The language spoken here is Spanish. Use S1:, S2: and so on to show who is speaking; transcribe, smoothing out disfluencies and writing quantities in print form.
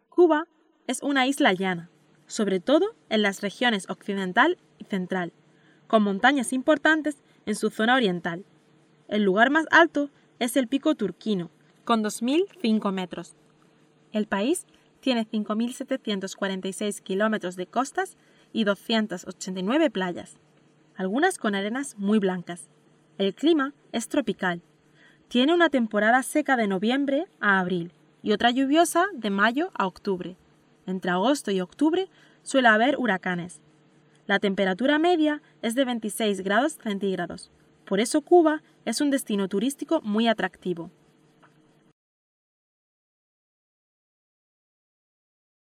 S1: Cuba es una isla llana, sobre todo en las regiones occidental y central, con montañas importantes en su zona oriental. El lugar más alto es el Pico Turquino, con 2.005 metros. El país tiene 5.746 kilómetros de costas y 289 playas, algunas con arenas muy blancas. El clima es tropical. Tiene una temporada seca de noviembre a abril y otra lluviosa de mayo a octubre. Entre agosto y octubre suele haber huracanes. La temperatura media es de 26 grados centígrados. Por eso Cuba es un destino turístico muy atractivo.